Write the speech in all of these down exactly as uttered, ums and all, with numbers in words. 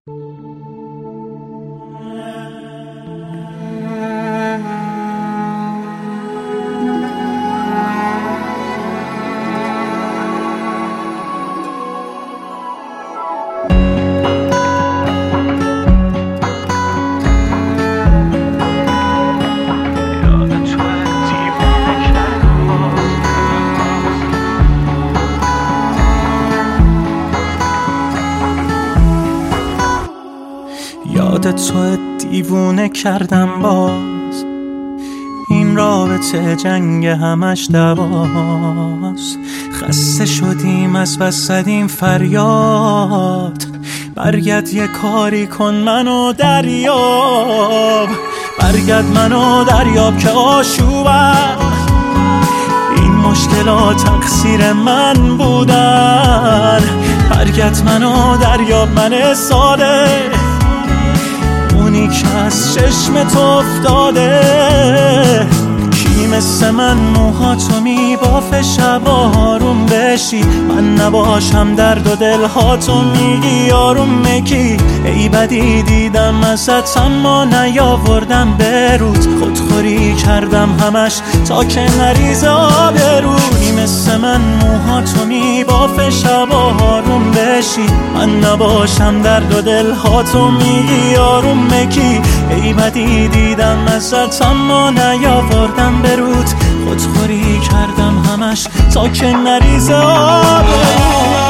یاد تو دیوونه کردم باز، این رابطه جنگ همش دواست. خسته شدیم از بس زدیم فریاد، برگرد یه کاری کن منو دریاب، برگرد منو دریاب که آشوبم. این مشکلات تقصیر من بودن، برگرد منو دریاب. من ساده اونی که از چشمت افتاده، کی مثل من موهاتو میبافه شب آروم بشی، من نباشم درد و دلهاتو میگی آروم مکی. ای بدی دیدم ازت اما نیاوردم برود، خودخوری کردم همش تا که نریزه آبرود. کی مثل من موهاتو میبافه شب آروم بشی، من نباشم درد و دلهاتو میگی آروم مکی. ای بدی دیدم ازت اما نیاوردم برود، خودخوری کردم همش تا که نریزه آبرود.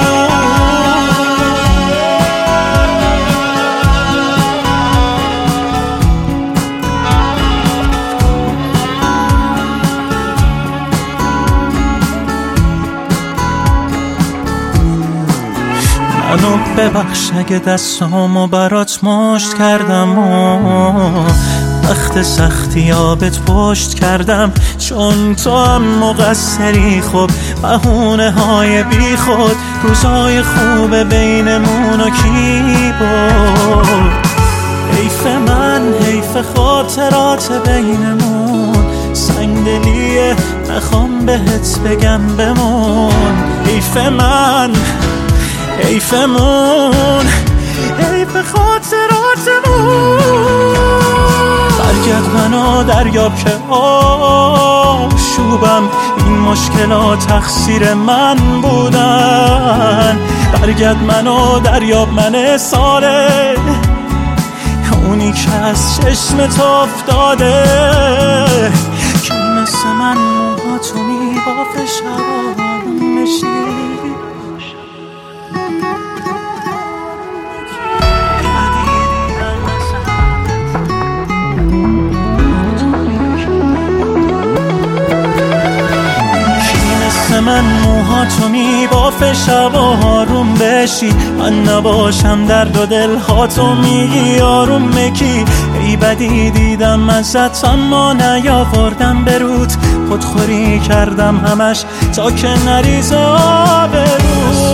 منو ببخش اگه دستامو برات مشت کردم و وقت سختی آبت پشت کردم، چون تو هم مقصری. خب بهونه های بی خود، روزای خوب بینمونو کی برد؟ حیف من، حیف خاطرات بینمون، سنگدلیه نخوام بهت بگم بمون. حیف من، حیفمون، حیف خاطراتمون. برگرد منو دریاب که آشوبم، این مشکلات تقصیر من بودن. برگرد منو دریاب. من ساله اونی که از چشمت افتاده، کی مثل من موهاتو میبافه شب آروم بشی. من موهاتو میبافه شب آروم بشی، من نباشم درد و دلهاتو میگی آروم مکی. ای بدی دیدم ازت اما نیاوردم برود، خودخوری کردم همش تا که نریزه آبرود.